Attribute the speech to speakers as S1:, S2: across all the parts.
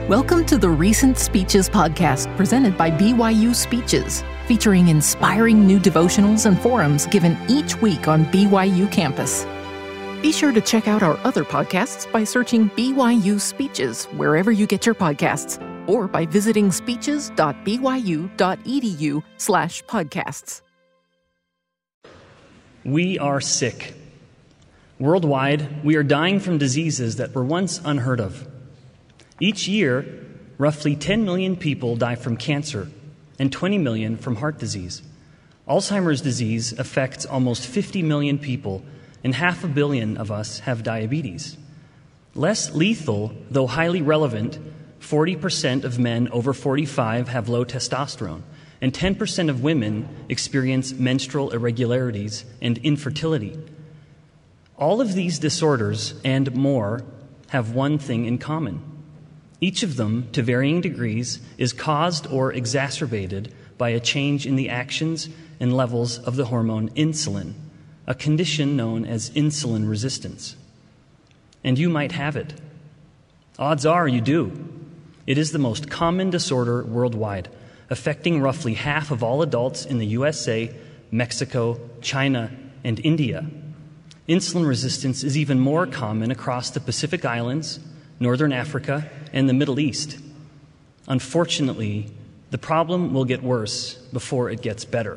S1: Welcome to the Recent Speeches podcast presented by BYU Speeches, featuring inspiring new devotionals and forums given each week on BYU campus. Be sure to check out our other podcasts by searching BYU Speeches wherever you get your podcasts, or by visiting speeches.byu.edu/podcasts.
S2: We are sick. Worldwide, we are dying from diseases that were once unheard of. Each year, roughly 10 million people die from cancer and 20 million from heart disease. Alzheimer's disease affects almost 50 million people, and 500 million of us have diabetes. Less lethal, though highly relevant, 40% of men over 45 have low testosterone, and 10% of women experience menstrual irregularities and infertility. All of these disorders and more have one thing in common. Each of them, to varying degrees, is caused or exacerbated by a change in the actions and levels of the hormone insulin, a condition known as insulin resistance. And you might have it. Odds are you do. It is the most common disorder worldwide, affecting roughly half of all adults in the USA, Mexico, China, and India. Insulin resistance is even more common across the Pacific Islands, Northern Africa, and the Middle East. Unfortunately, the problem will get worse before it gets better.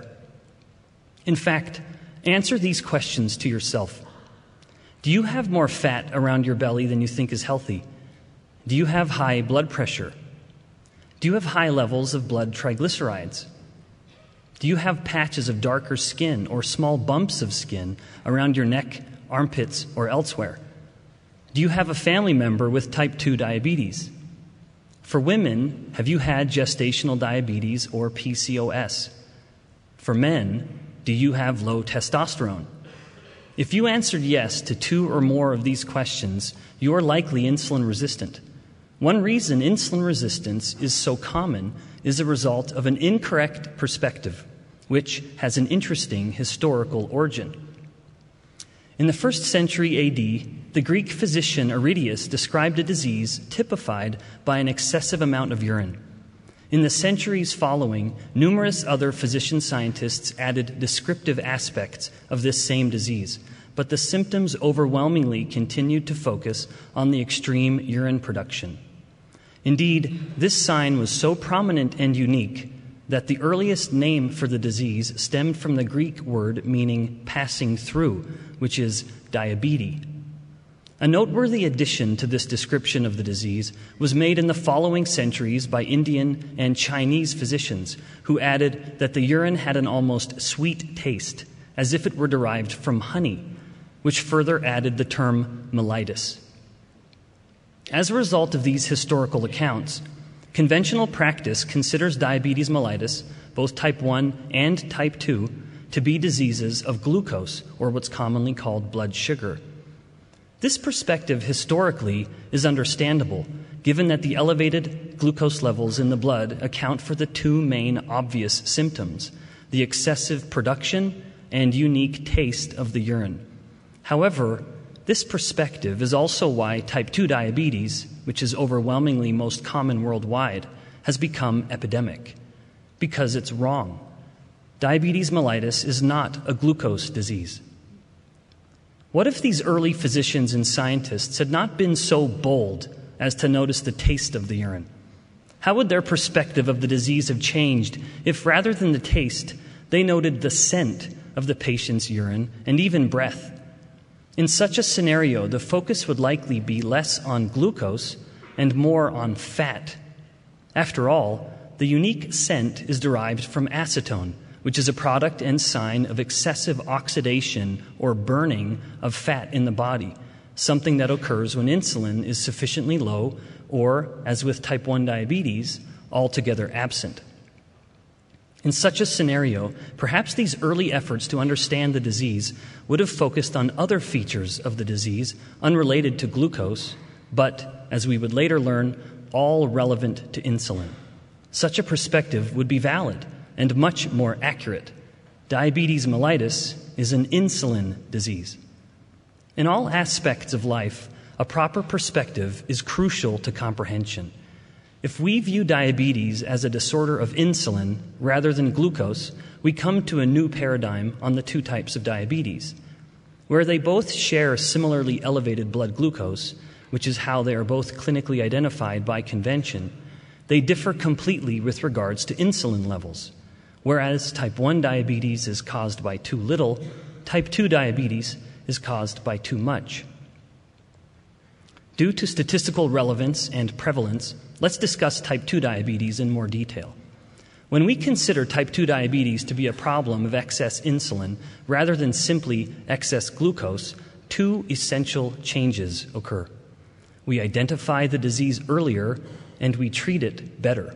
S2: In fact, answer these questions to yourself. Do you have more fat around your belly than you think is healthy? Do you have high blood pressure? Do you have high levels of blood triglycerides? Do you have patches of darker skin or small bumps of skin around your neck, armpits, or elsewhere? Do you have a family member with type 2 diabetes? For women, have you had gestational diabetes or PCOS? For men, do you have low testosterone? If you answered yes to 2 or more of these questions, you are likely insulin resistant. One reason insulin resistance is so common is a result of an incorrect perspective, which has an interesting historical origin. In the 1st century AD, the Greek physician Aridius described a disease typified by an excessive amount of urine. In the centuries following, numerous other physician-scientists added descriptive aspects of this same disease, but the symptoms overwhelmingly continued to focus on the extreme urine production. Indeed, this sign was so prominent and unique that the earliest name for the disease stemmed from the Greek word meaning passing through, which is diabetes. A noteworthy addition to this description of the disease was made in the following centuries by Indian and Chinese physicians, who added that the urine had an almost sweet taste, as if it were derived from honey, which further added the term mellitus. As a result of these historical accounts, conventional practice considers diabetes mellitus, both type 1 and type 2, to be diseases of glucose, or what's commonly called blood sugar. This perspective historically is understandable, given that the elevated glucose levels in the blood account for the 2 main obvious symptoms, the excessive production and unique taste of the urine. However, this perspective is also why type 2 diabetes, which is overwhelmingly most common worldwide, has become epidemic. Because it's wrong. Diabetes mellitus is not a glucose disease. What if these early physicians and scientists had not been so bold as to notice the taste of the urine? How would their perspective of the disease have changed if, rather than the taste, they noted the scent of the patient's urine and even breath? In such a scenario, the focus would likely be less on glucose and more on fat. After all, the unique scent is derived from acetone, which is a product and sign of excessive oxidation or burning of fat in the body, something that occurs when insulin is sufficiently low or, as with type 1 diabetes, altogether absent. In such a scenario, perhaps these early efforts to understand the disease would have focused on other features of the disease unrelated to glucose, but, as we would later learn, all relevant to insulin. Such a perspective would be valid and much more accurate. Diabetes mellitus is an insulin disease. In all aspects of life, a proper perspective is crucial to comprehension. If we view diabetes as a disorder of insulin rather than glucose, we come to a new paradigm on the two types of diabetes. Where they both share similarly elevated blood glucose, which is how they are both clinically identified by convention, they differ completely with regards to insulin levels. Whereas type 1 diabetes is caused by too little, type 2 diabetes is caused by too much. Due to statistical relevance and prevalence, let's discuss type 2 diabetes in more detail. When we consider type 2 diabetes to be a problem of excess insulin rather than simply excess glucose, two essential changes occur. We identify the disease earlier and we treat it better.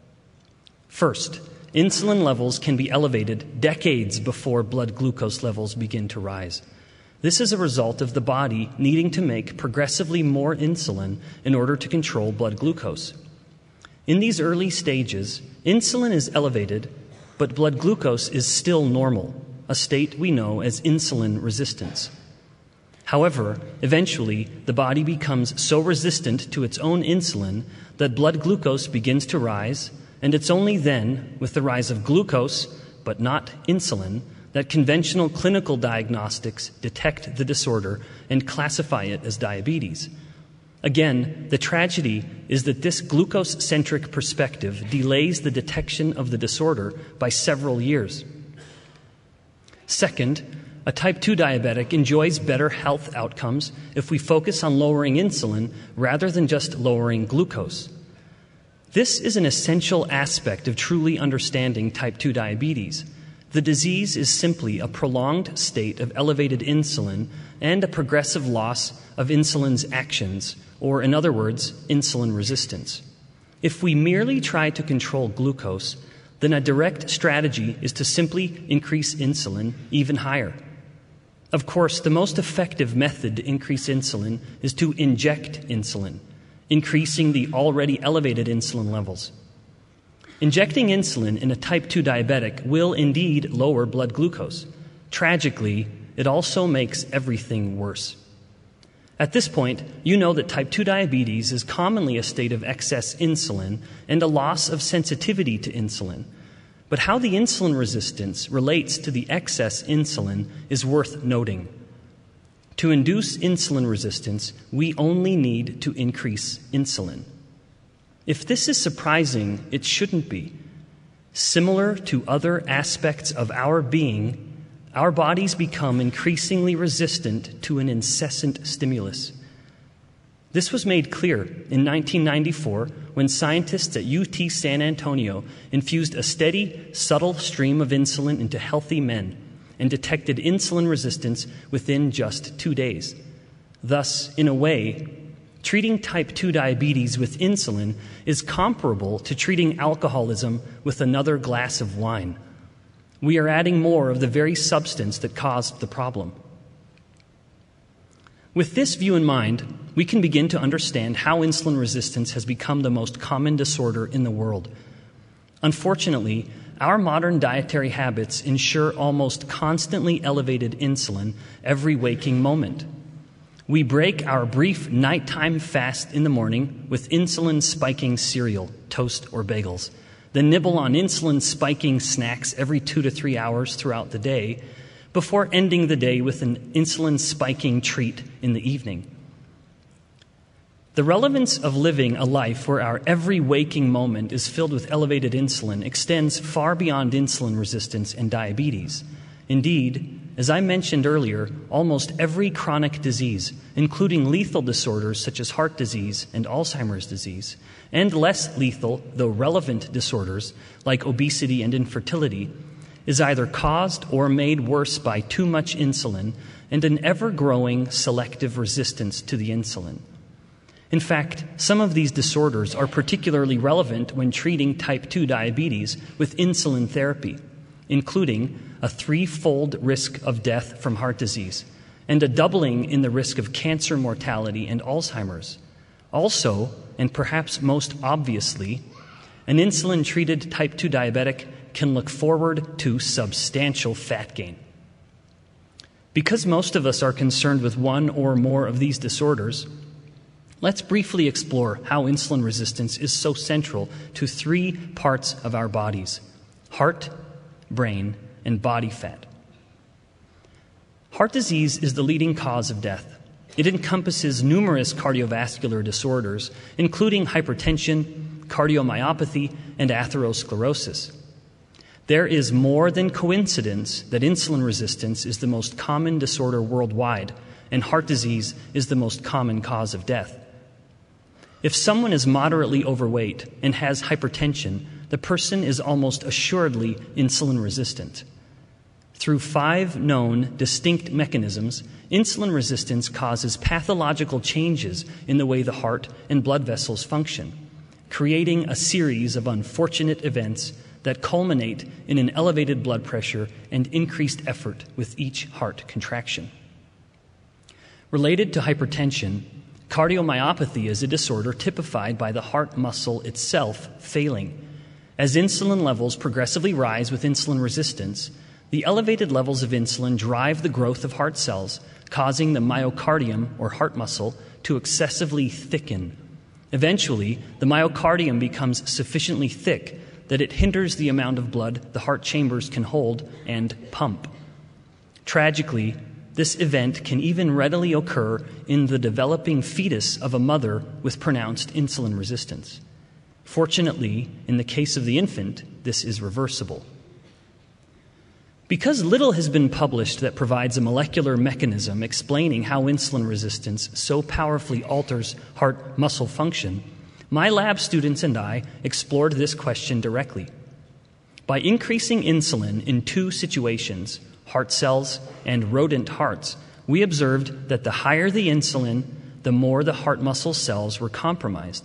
S2: First, insulin levels can be elevated decades before blood glucose levels begin to rise. This is a result of the body needing to make progressively more insulin in order to control blood glucose. In these early stages, insulin is elevated, but blood glucose is still normal, a state we know as insulin resistance. However, eventually, the body becomes so resistant to its own insulin that blood glucose begins to rise, and it's only then, with the rise of glucose, but not insulin, that conventional clinical diagnostics detect the disorder and classify it as diabetes. Again, the tragedy is that this glucose-centric perspective delays the detection of the disorder by several years. Second, a type 2 diabetic enjoys better health outcomes if we focus on lowering insulin rather than just lowering glucose. This is an essential aspect of truly understanding type 2 diabetes. The disease is simply a prolonged state of elevated insulin and a progressive loss of insulin's actions, or in other words, insulin resistance. If we merely try to control glucose, then a direct strategy is to simply increase insulin even higher. Of course, the most effective method to increase insulin is to inject insulin, increasing the already elevated insulin levels. Injecting insulin in a type 2 diabetic will indeed lower blood glucose. Tragically, it also makes everything worse. At this point, you know that type 2 diabetes is commonly a state of excess insulin and a loss of sensitivity to insulin. But how the insulin resistance relates to the excess insulin is worth noting. To induce insulin resistance, we only need to increase insulin. If this is surprising, it shouldn't be. Similar to other aspects of our being, our bodies become increasingly resistant to an incessant stimulus. This was made clear in 1994 when scientists at UT San Antonio infused a steady, subtle stream of insulin into healthy men and detected insulin resistance within just 2 days. Thus, in a way, treating type 2 diabetes with insulin is comparable to treating alcoholism with another glass of wine. We are adding more of the very substance that caused the problem. With this view in mind, we can begin to understand how insulin resistance has become the most common disorder in the world. Unfortunately, our modern dietary habits ensure almost constantly elevated insulin every waking moment. We break our brief nighttime fast in the morning with insulin-spiking cereal, toast, or bagels, then nibble on insulin-spiking snacks every 2 to 3 hours throughout the day, before ending the day with an insulin-spiking treat in the evening. The relevance of living a life where our every waking moment is filled with elevated insulin extends far beyond insulin resistance and diabetes. Indeed, as I mentioned earlier, almost every chronic disease, including lethal disorders such as heart disease and Alzheimer's disease, and less lethal, though relevant disorders like obesity and infertility, is either caused or made worse by too much insulin and an ever-growing selective resistance to the insulin. In fact, some of these disorders are particularly relevant when treating type 2 diabetes with insulin therapy, including a 3-fold risk of death from heart disease and a doubling in the risk of cancer mortality and Alzheimer's. Also, and perhaps most obviously, an insulin-treated type 2 diabetic can look forward to substantial fat gain. Because most of us are concerned with one or more of these disorders, Let's briefly explore how insulin resistance is so central to three parts of our bodies: heart, brain, and body fat. Heart disease is the leading cause of death. It encompasses numerous cardiovascular disorders, including hypertension, cardiomyopathy, and atherosclerosis. There is more than coincidence that insulin resistance is the most common disorder worldwide, and heart disease is the most common cause of death. If someone is moderately overweight and has hypertension, the person is almost assuredly insulin resistant. Through 5 known distinct mechanisms, insulin resistance causes pathological changes in the way the heart and blood vessels function, creating a series of unfortunate events that culminate in an elevated blood pressure and increased effort with each heart contraction. Related to hypertension, cardiomyopathy is a disorder typified by the heart muscle itself failing. As insulin levels progressively rise with insulin resistance, the elevated levels of insulin drive the growth of heart cells, causing the myocardium, or heart muscle, to excessively thicken. Eventually, the myocardium becomes sufficiently thick that it hinders the amount of blood the heart chambers can hold and pump. Tragically, this event can even readily occur in the developing fetus of a mother with pronounced insulin resistance. Fortunately, in the case of the infant, this is reversible. Because little has been published that provides a molecular mechanism explaining how insulin resistance so powerfully alters heart muscle function, my lab students and I explored this question directly. By increasing insulin in 2 situations, heart cells and rodent hearts, we observed that the higher the insulin, the more the heart muscle cells were compromised.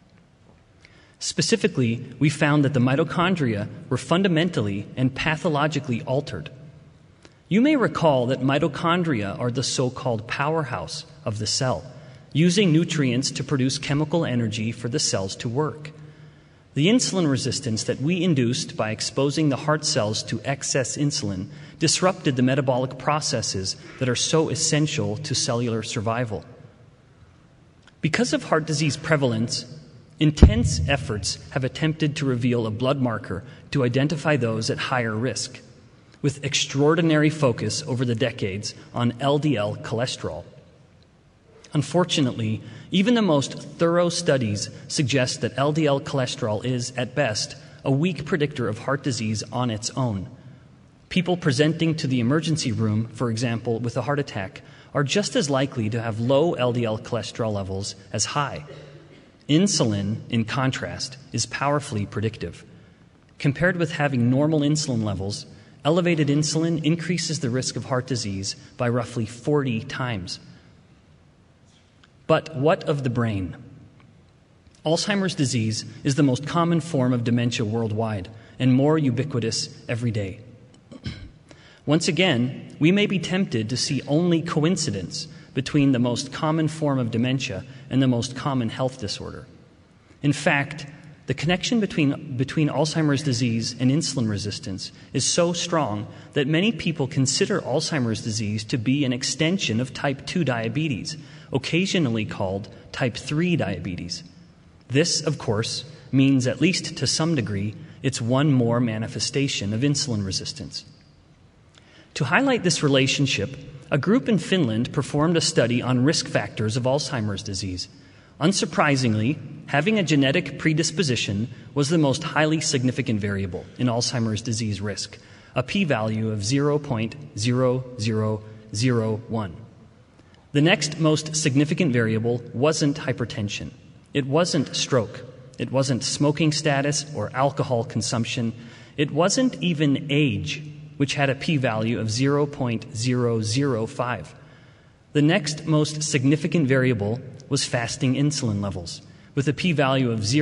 S2: Specifically, we found that the mitochondria were fundamentally and pathologically altered. You may recall that mitochondria are the so-called powerhouse of the cell, using nutrients to produce chemical energy for the cells to work. The insulin resistance that we induced by exposing the heart cells to excess insulin disrupted the metabolic processes that are so essential to cellular survival. Because of heart disease prevalence, intense efforts have attempted to reveal a blood marker to identify those at higher risk, with extraordinary focus over the decades on LDL cholesterol. Unfortunately, even the most thorough studies suggest that LDL cholesterol is, at best, a weak predictor of heart disease on its own. People presenting to the emergency room, for example, with a heart attack, are just as likely to have low LDL cholesterol levels as high. Insulin, in contrast, is powerfully predictive. Compared with having normal insulin levels, elevated insulin increases the risk of heart disease by roughly 40 times. But what of the brain? Alzheimer's disease is the most common form of dementia worldwide and more ubiquitous every day. Once again, we may be tempted to see only coincidence between the most common form of dementia and the most common health disorder. In fact, the connection between Alzheimer's disease and insulin resistance is so strong that many people consider Alzheimer's disease to be an extension of type 2 diabetes, occasionally called type 3 diabetes. This, of course, means, at least to some degree, it's one more manifestation of insulin resistance. To highlight this relationship, a group in Finland performed a study on risk factors of Alzheimer's disease. Unsurprisingly, having a genetic predisposition was the most highly significant variable in Alzheimer's disease risk, a p-value of 0.0001. The next most significant variable wasn't hypertension. It wasn't stroke. It wasn't smoking status or alcohol consumption. It wasn't even age, which had a p-value of 0.005. The next most significant variable was fasting insulin levels, with a p-value of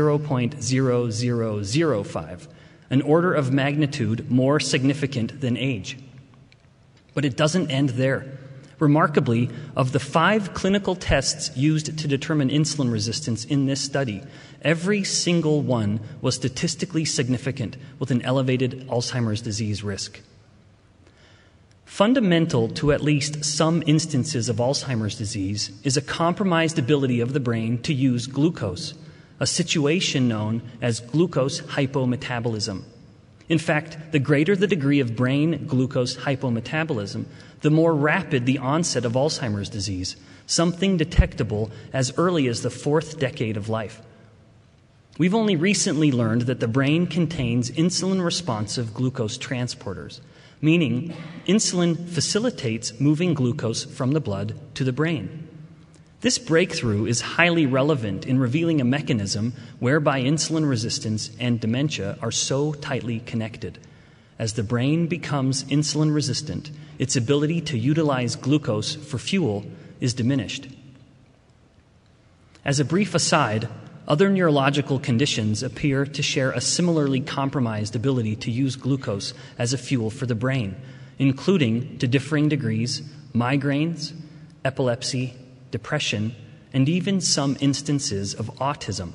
S2: 0.0005, an order of magnitude more significant than age. But it doesn't end there. Remarkably, of the 5 clinical tests used to determine insulin resistance in this study, every single one was statistically significant with an elevated Alzheimer's disease risk. Fundamental to at least some instances of Alzheimer's disease is a compromised ability of the brain to use glucose, a situation known as glucose hypometabolism. In fact, the greater the degree of brain glucose hypometabolism, the more rapid the onset of Alzheimer's disease, something detectable as early as the 4th decade of life. We've only recently learned that the brain contains insulin-responsive glucose transporters, meaning insulin facilitates moving glucose from the blood to the brain. This breakthrough is highly relevant in revealing a mechanism whereby insulin resistance and dementia are so tightly connected. As the brain becomes insulin resistant, its ability to utilize glucose for fuel is diminished. As a brief aside, other neurological conditions appear to share a similarly compromised ability to use glucose as a fuel for the brain, including, to differing degrees, migraines, epilepsy, depression, and even some instances of autism.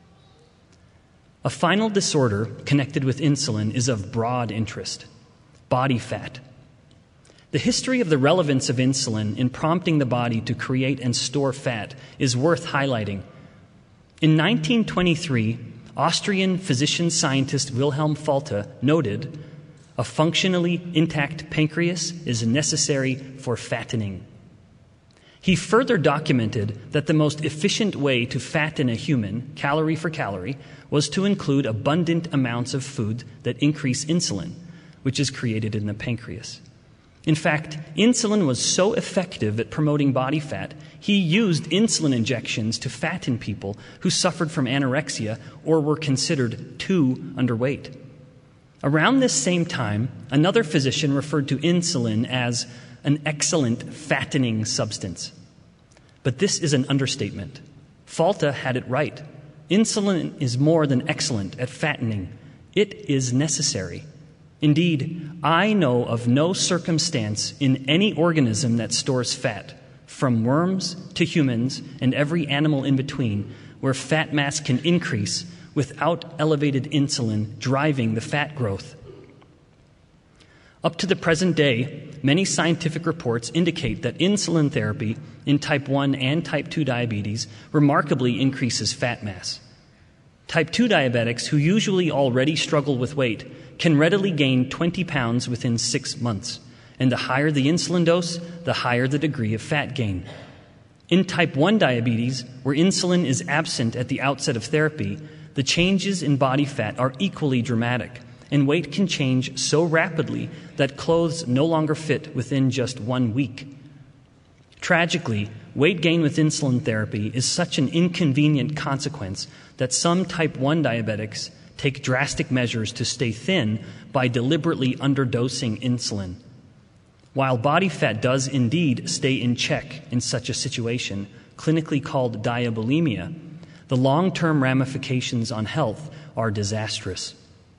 S2: A final disorder connected with insulin is of broad interest: body fat. The history of the relevance of insulin in prompting the body to create and store fat is worth highlighting. In 1923, Austrian physician-scientist Wilhelm Folta noted, "A functionally intact pancreas is necessary for fattening." He further documented that the most efficient way to fatten a human, calorie for calorie, was to include abundant amounts of food that increase insulin, which is created in the pancreas. In fact, insulin was so effective at promoting body fat, he used insulin injections to fatten people who suffered from anorexia or were considered too underweight. Around this same time, another physician referred to insulin as an excellent fattening substance. But this is an understatement. Folta had it right. Insulin is more than excellent at fattening. It is necessary. Indeed, I know of no circumstance in any organism that stores fat, from worms to humans and every animal in between, where fat mass can increase without elevated insulin driving the fat growth. Up to the present day, many scientific reports indicate that insulin therapy in type 1 and type 2 diabetes remarkably increases fat mass. Type 2 diabetics, who usually already struggle with weight, can readily gain 20 pounds within 6 months, and the higher the insulin dose, the higher the degree of fat gain. In type 1 diabetes, where insulin is absent at the outset of therapy, the changes in body fat are equally dramatic, and weight can change so rapidly that clothes no longer fit within just 1 week. Tragically, weight gain with insulin therapy is such an inconvenient consequence that some type 1 diabetics take drastic measures to stay thin by deliberately underdosing insulin. While body fat does indeed stay in check in such a situation, clinically called diabulimia, the long-term ramifications on health are disastrous.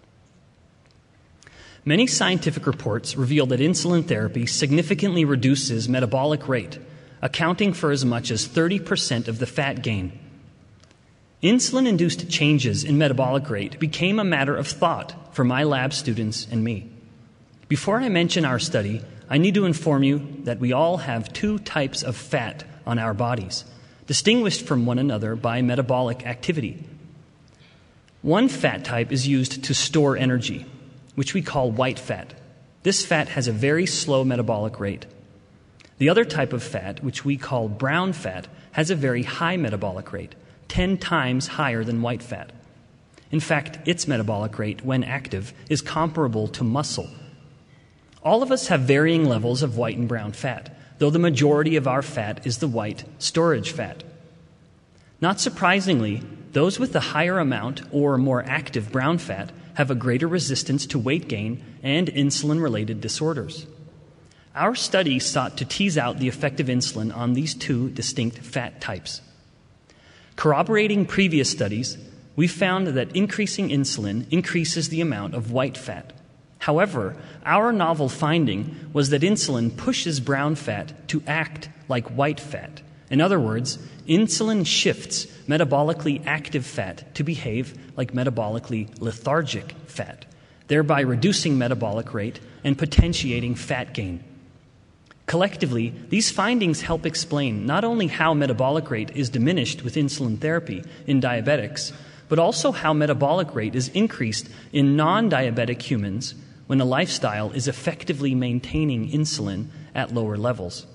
S2: Many scientific reports reveal that insulin therapy significantly reduces metabolic rate, accounting for as much as 30% of the fat gain. Insulin-induced changes in metabolic rate became a matter of thought for my lab students and me. Before I mention our study, I need to inform you that we all have 2 types of fat on our bodies, distinguished from one another by metabolic activity. One fat type is used to store energy, which we call white fat. This fat has a very slow metabolic rate. The other type of fat, which we call brown fat, has a very high metabolic rate, 10 times higher than white fat. In fact, its metabolic rate, when active, is comparable to muscle. All of us have varying levels of white and brown fat, though the majority of our fat is the white storage fat. Not surprisingly, those with the higher amount or more active brown fat have a greater resistance to weight gain and insulin-related disorders. Our study sought to tease out the effect of insulin on these 2 distinct fat types. Corroborating previous studies, we found that increasing insulin increases the amount of white fat. However, our novel finding was that insulin pushes brown fat to act like white fat. In other words, insulin shifts metabolically active fat to behave like metabolically lethargic fat, thereby reducing metabolic rate and potentiating fat gain. Collectively, these findings help explain not only how metabolic rate is diminished with insulin therapy in diabetics, but also how metabolic rate is increased in non-diabetic humans when a lifestyle is effectively maintaining insulin at lower levels.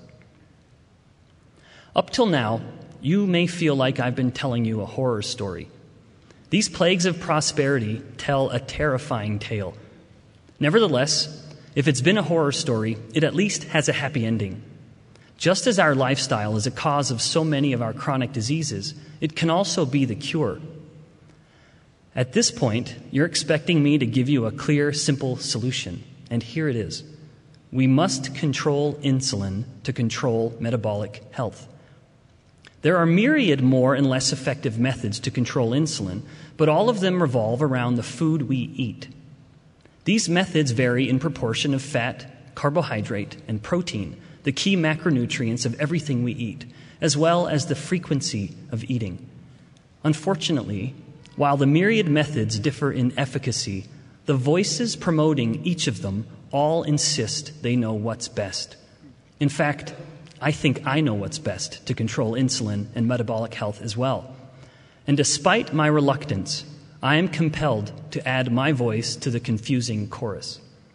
S2: Up till now, you may feel like I've been telling you a horror story. These plagues of prosperity tell a terrifying tale. Nevertheless, if it's been a horror story, it at least has a happy ending. Just as our lifestyle is a cause of so many of our chronic diseases, it can also be the cure. At this point, you're expecting me to give you a clear, simple solution, and here it is. We must control insulin to control metabolic health. There are myriad more and less effective methods to control insulin, but all of them revolve around the food we eat. These methods vary in proportion of fat, carbohydrate, and protein, the key macronutrients of everything we eat, as well as the frequency of eating. Unfortunately, while the myriad methods differ in efficacy, the voices promoting each of them all insist they know what's best. In fact, I think I know what's best to control insulin and metabolic health as well. And despite my reluctance, I am compelled to add my voice to the confusing chorus.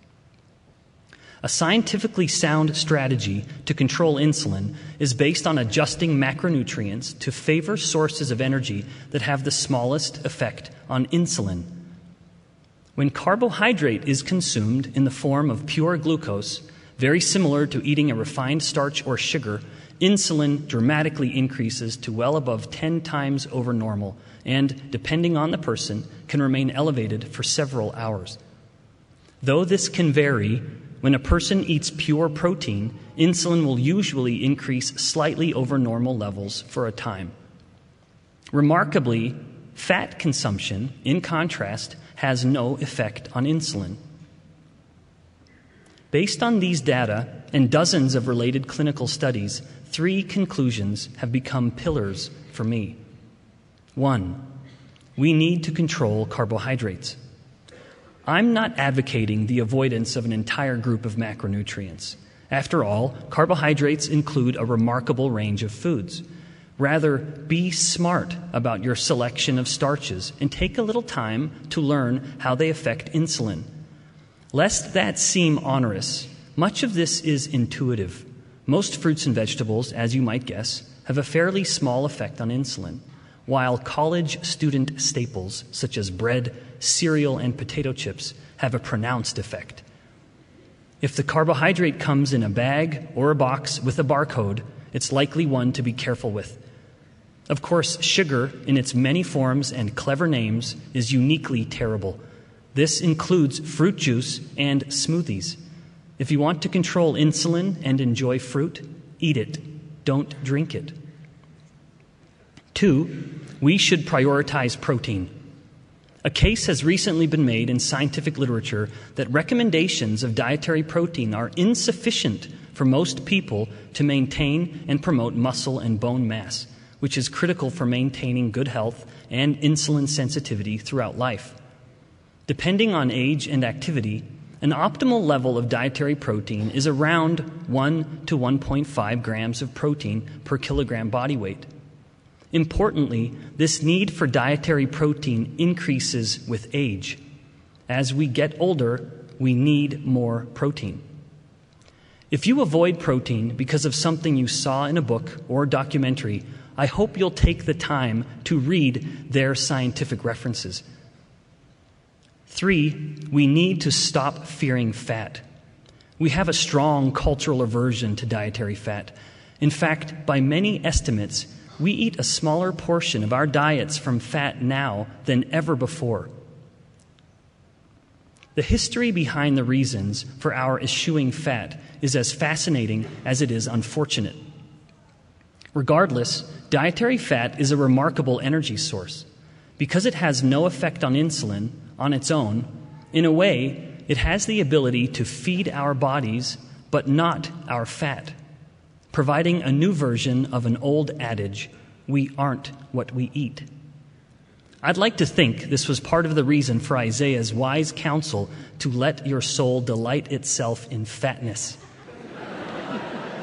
S2: A scientifically sound strategy to control insulin is based on adjusting macronutrients to favor sources of energy that have the smallest effect on insulin. When carbohydrate is consumed in the form of pure glucose, very similar to eating a refined starch or sugar, insulin dramatically increases to well above 10 times over normal and, depending on the person, can remain elevated for several hours. Though this can vary, when a person eats pure protein, insulin will usually increase slightly over normal levels for a time. Remarkably, fat consumption, in contrast, has no effect on insulin. Based on these data and dozens of related clinical studies, 3 conclusions have become pillars for me. 1, we need to control carbohydrates. I'm not advocating the avoidance of an entire group of macronutrients. After all, carbohydrates include a remarkable range of foods. Rather, be smart about your selection of starches and take a little time to learn how they affect insulin. Lest that seem onerous, much of this is intuitive. Most fruits and vegetables, as you might guess, have a fairly small effect on insulin, while college student staples such as bread, cereal, and potato chips have a pronounced effect. If the carbohydrate comes in a bag or a box with a barcode, it's likely one to be careful with. Of course, sugar, in its many forms and clever names, is uniquely terrible. This includes fruit juice and smoothies. If you want to control insulin and enjoy fruit, eat it. Don't drink it. 2, we should prioritize protein. A case has recently been made in scientific literature that recommendations of dietary protein are insufficient for most people to maintain and promote muscle and bone mass, which is critical for maintaining good health and insulin sensitivity throughout life. Depending on age and activity, an optimal level of dietary protein is around 1 to 1.5 grams of protein per kilogram body weight. Importantly, this need for dietary protein increases with age. As we get older, we need more protein. If you avoid protein because of something you saw in a book or documentary, I hope you'll take the time to read their scientific references. 3, we need to stop fearing fat. We have a strong cultural aversion to dietary fat. In fact, by many estimates, we eat a smaller portion of our diets from fat now than ever before. The history behind the reasons for our eschewing fat is as fascinating as it is unfortunate. Regardless, dietary fat is a remarkable energy source. Because it has no effect on insulin on its own, in a way, it has the ability to feed our bodies, but not our fat, providing a new version of an old adage, we aren't what we eat. I'd like to think this was part of the reason for Isaiah's wise counsel to let your soul delight itself in fatness.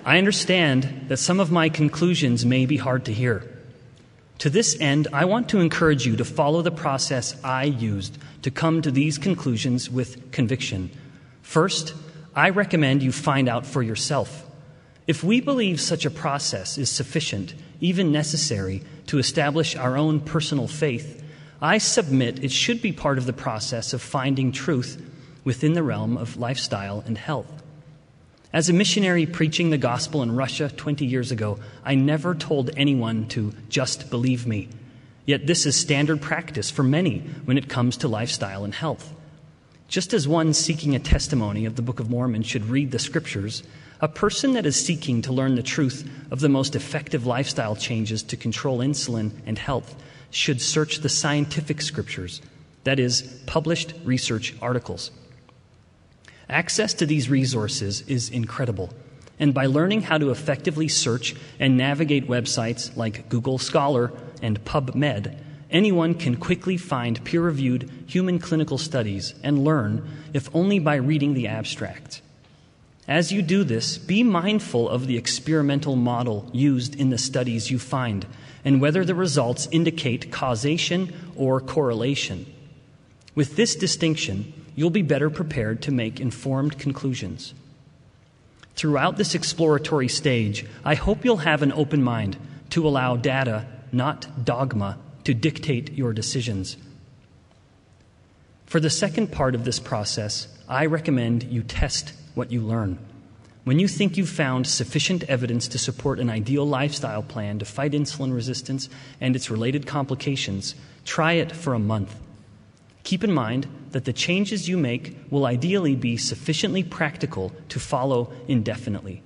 S2: I understand that some of my conclusions may be hard to hear. To this end, I want to encourage you to follow the process I used to come to these conclusions with conviction. First, I recommend you find out for yourself. If we believe such a process is sufficient, even necessary, to establish our own personal faith, I submit it should be part of the process of finding truth within the realm of lifestyle and health. As a missionary preaching the gospel in Russia 20 years ago, I never told anyone to just believe me. Yet this is standard practice for many when it comes to lifestyle and health. Just as one seeking a testimony of the Book of Mormon should read the Scriptures, a person that is seeking to learn the truth of the most effective lifestyle changes to control insulin and health should search the scientific Scriptures, that is, published research articles. Access to these resources is incredible, and by learning how to effectively search and navigate websites like Google Scholar and PubMed, anyone can quickly find peer-reviewed human clinical studies and learn, if only by reading the abstracts. As you do this, be mindful of the experimental model used in the studies you find and whether the results indicate causation or correlation. With this distinction, you'll be better prepared to make informed conclusions. Throughout this exploratory stage, I hope you'll have an open mind to allow data, not dogma, to dictate your decisions. For the second part of this process, I recommend you test what you learn. When you think you've found sufficient evidence to support an ideal lifestyle plan to fight insulin resistance and its related complications, try it for a month. Keep in mind that the changes you make will ideally be sufficiently practical to follow indefinitely.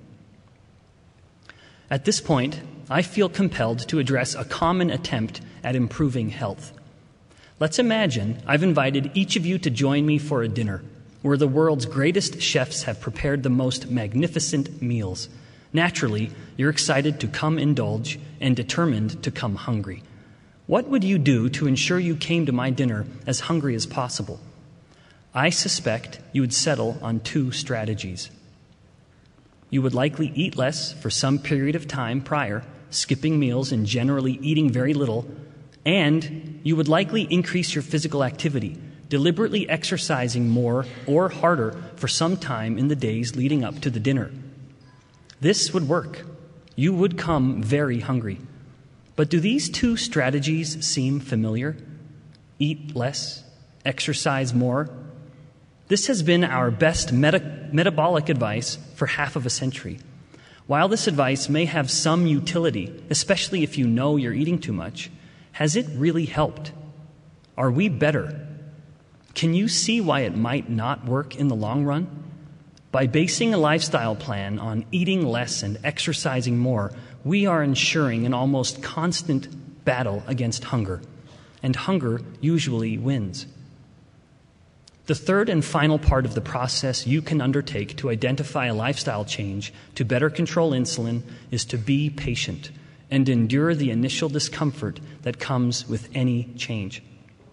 S2: At this point, I feel compelled to address a common attempt at improving health. Let's imagine I've invited each of you to join me for a dinner where the world's greatest chefs have prepared the most magnificent meals. Naturally, you're excited to come indulge and determined to come hungry. What would you do to ensure you came to my dinner as hungry as possible? I suspect you would settle on two strategies. You would likely eat less for some period of time prior, skipping meals and generally eating very little, and you would likely increase your physical activity, deliberately exercising more or harder for some time in the days leading up to the dinner. This would work. You would come very hungry. But do these two strategies seem familiar? Eat less, exercise more. This has been our best metabolic advice for half of a century. While this advice may have some utility, especially if you know you're eating too much, has it really helped? Are we better? Can you see why it might not work in the long run? By basing a lifestyle plan on eating less and exercising more, we are ensuring an almost constant battle against hunger, and hunger usually wins. The third and final part of the process you can undertake to identify a lifestyle change to better control insulin is to be patient and endure the initial discomfort that comes with any change.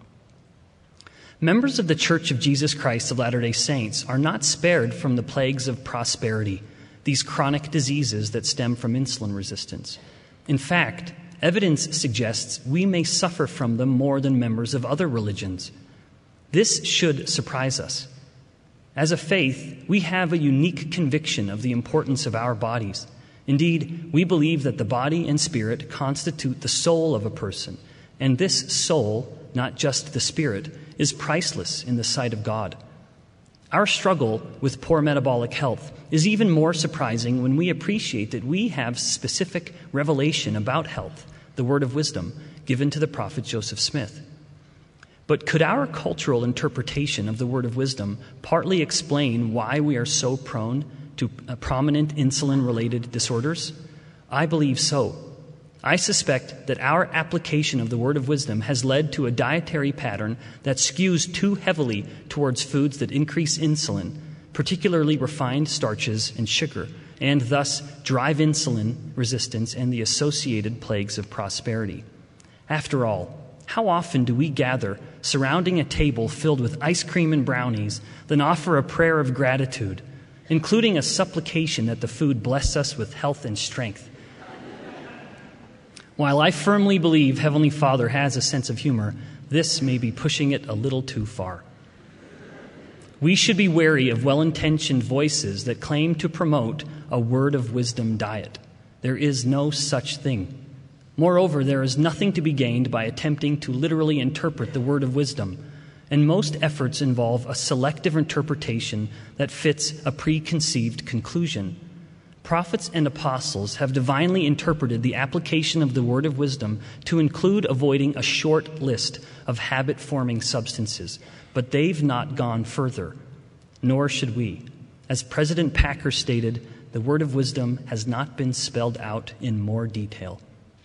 S2: Members of the Church of Jesus Christ of Latter-day Saints are not spared from the plagues of prosperity, these chronic diseases that stem from insulin resistance. In fact, evidence suggests we may suffer from them more than members of other religions. This should surprise us. As a faith, we have a unique conviction of the importance of our bodies. Indeed, we believe that the body and spirit constitute the soul of a person, and this soul, not just the spirit, is priceless in the sight of God. Our struggle with poor metabolic health is even more surprising when we appreciate that we have specific revelation about health, the word of wisdom, given to the prophet Joseph Smith. But could our cultural interpretation of the word of wisdom partly explain why we are so prone to prominent insulin-related disorders? I believe so. I suspect that our application of the word of wisdom has led to a dietary pattern that skews too heavily towards foods that increase insulin, particularly refined starches and sugar, and thus drive insulin resistance and the associated plagues of prosperity. After all, how often do we gather surrounding a table filled with ice cream and brownies, then offer a prayer of gratitude, including a supplication that the food bless us with health and strength. While I firmly believe Heavenly Father has a sense of humor, this may be pushing it a little too far. We should be wary of well-intentioned voices that claim to promote a word of wisdom diet. There is no such thing. Moreover, there is nothing to be gained by attempting to literally interpret the word of wisdom, and most efforts involve a selective interpretation that fits a preconceived conclusion. Prophets and apostles have divinely interpreted the application of the word of wisdom to include avoiding a short list of habit-forming substances, but they've not gone further, nor should we. As President Packer stated, the word of wisdom has not been spelled out in more detail.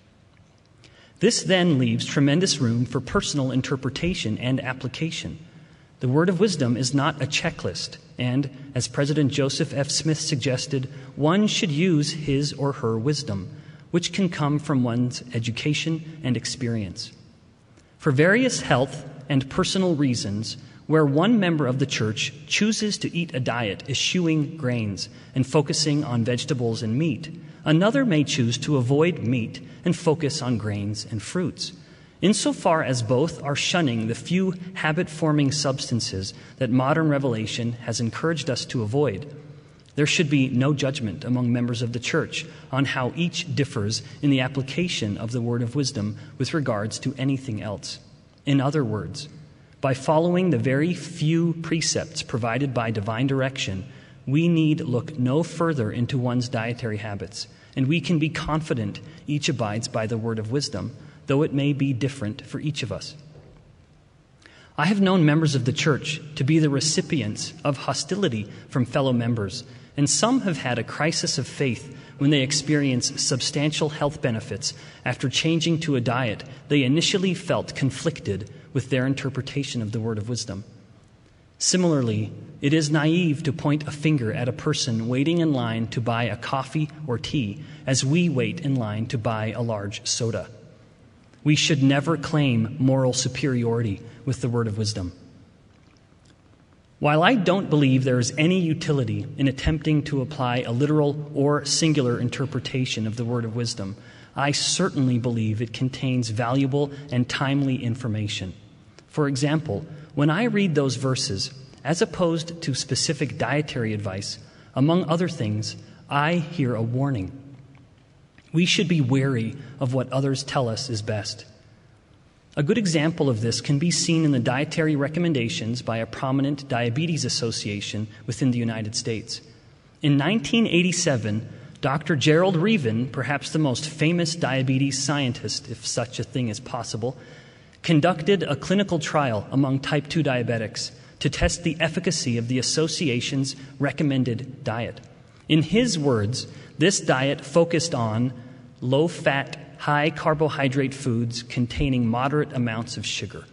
S2: This then leaves tremendous room for personal interpretation and application. The word of wisdom is not a checklist, and, as President Joseph F. Smith suggested, one should use his or her wisdom, which can come from one's education and experience. For various health and personal reasons, where one member of the church chooses to eat a diet eschewing grains and focusing on vegetables and meat, another may choose to avoid meat and focus on grains and fruits. Insofar as both are shunning the few habit-forming substances that modern revelation has encouraged us to avoid, there should be no judgment among members of the church on how each differs in the application of the word of wisdom with regards to anything else. In other words, by following the very few precepts provided by divine direction, we need look no further into one's dietary habits, and we can be confident each abides by the word of wisdom, though it may be different for each of us. I have known members of the church to be the recipients of hostility from fellow members, and some have had a crisis of faith when they experience substantial health benefits after changing to a diet they initially felt conflicted with their interpretation of the word of wisdom. Similarly, it is naive to point a finger at a person waiting in line to buy a coffee or tea as we wait in line to buy a large soda. We should never claim moral superiority with the word of wisdom. While I don't believe there is any utility in attempting to apply a literal or singular interpretation of the word of wisdom, I certainly believe it contains valuable and timely information. For example, when I read those verses, as opposed to specific dietary advice, among other things, I hear a warning. We should be wary of what others tell us is best. A good example of this can be seen in the dietary recommendations by a prominent diabetes association within the United States. In 1987, Dr. Gerald Reaven, perhaps the most famous diabetes scientist, if such a thing is possible, conducted a clinical trial among type 2 diabetics to test the efficacy of the association's recommended diet. In his words, this diet focused on low-fat, high-carbohydrate foods containing moderate amounts of sugar.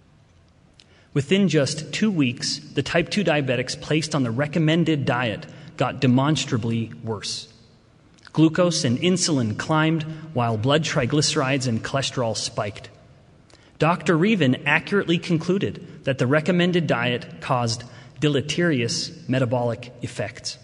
S2: Within just 2 weeks, the type 2 diabetics placed on the recommended diet got demonstrably worse. Glucose and insulin climbed, while blood triglycerides and cholesterol spiked. Dr. Reaven accurately concluded that the recommended diet caused deleterious metabolic effects.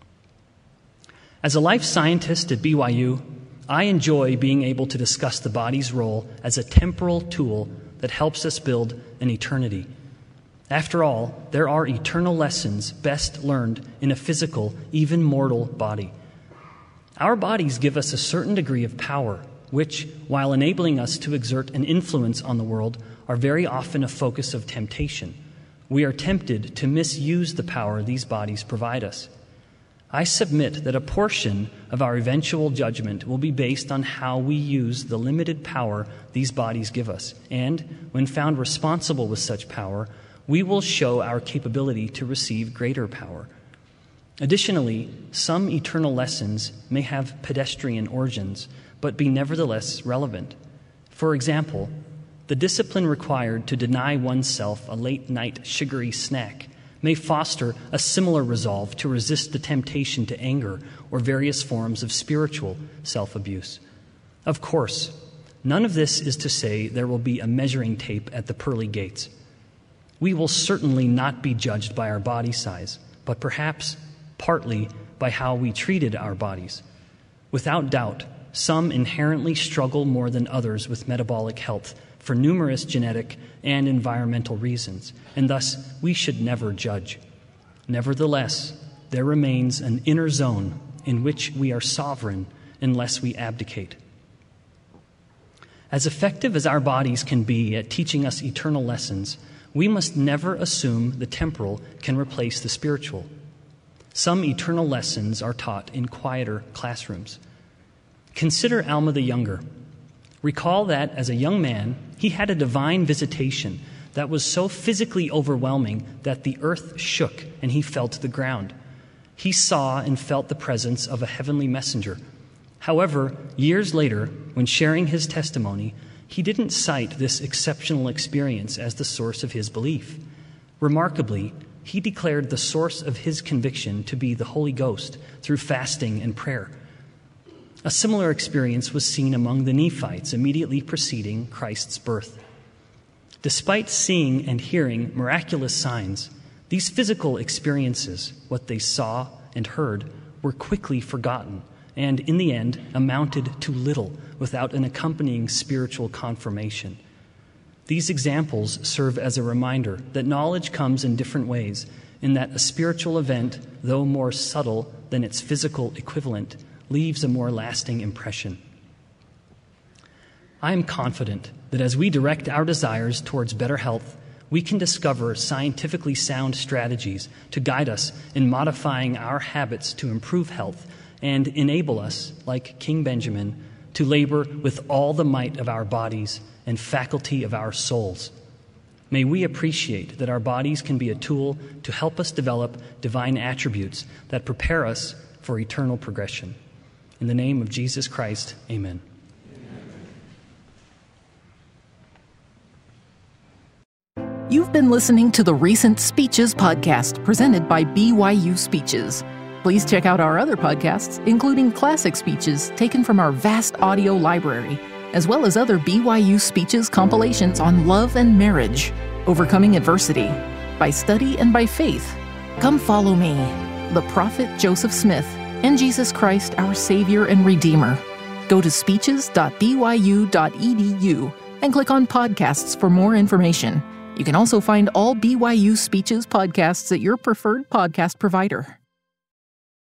S2: As a life scientist at BYU, I enjoy being able to discuss the body's role as a temporal tool that helps us build an eternity. After all, there are eternal lessons best learned in a physical, even mortal body. Our bodies give us a certain degree of power, which, while enabling us to exert an influence on the world, are very often a focus of temptation. We are tempted to misuse the power these bodies provide us. I submit that a portion of our eventual judgment will be based on how we use the limited power these bodies give us, and, when found responsible with such power, we will show our capability to receive greater power. Additionally, some eternal lessons may have pedestrian origins, but be nevertheless relevant. For example, the discipline required to deny oneself a late-night sugary snack may foster a similar resolve to resist the temptation to anger or various forms of spiritual self-abuse. Of course, none of this is to say there will be a measuring tape at the pearly gates. We will certainly not be judged by our body size, but perhaps partly by how we treated our bodies. Without doubt, some inherently struggle more than others with metabolic health for numerous genetic and environmental reasons, and thus we should never judge. Nevertheless, there remains an inner zone in which we are sovereign unless we abdicate. As effective as our bodies can be at teaching us eternal lessons, we must never assume the temporal can replace the spiritual. Some eternal lessons are taught in quieter classrooms. Consider Alma the Younger. Recall that as a young man, he had a divine visitation that was so physically overwhelming that the earth shook and he fell to the ground. He saw and felt the presence of a heavenly messenger. However, years later, when sharing his testimony, he didn't cite this exceptional experience as the source of his belief. Remarkably, he declared the source of his conviction to be the Holy Ghost through fasting and prayer. A similar experience was seen among the Nephites immediately preceding Christ's birth. Despite seeing and hearing miraculous signs, these physical experiences, what they saw and heard, were quickly forgotten and, in the end, amounted to little without an accompanying spiritual confirmation. These examples serve as a reminder that knowledge comes in different ways, in that a spiritual event, though more subtle than its physical equivalent, leaves a more lasting impression. I am confident that as we direct our desires towards better health, we can discover scientifically sound strategies to guide us in modifying our habits to improve health and enable us, like King Benjamin, to labor with all the might of our bodies and faculty of our souls. May we appreciate that our bodies can be a tool to help us develop divine attributes that prepare us for eternal progression. In the name of Jesus Christ, amen.
S1: You've been listening to the Recent Speeches podcast presented by BYU Speeches. Please check out our other podcasts, including classic speeches taken from our vast audio library, as well as other BYU Speeches compilations on love and marriage, overcoming adversity, by study and by faith. Come follow me, the prophet Joseph Smith, and Jesus Christ, our Savior and Redeemer. Go to speeches.byu.edu and click on podcasts for more information. You can also find all BYU Speeches podcasts at your preferred podcast provider.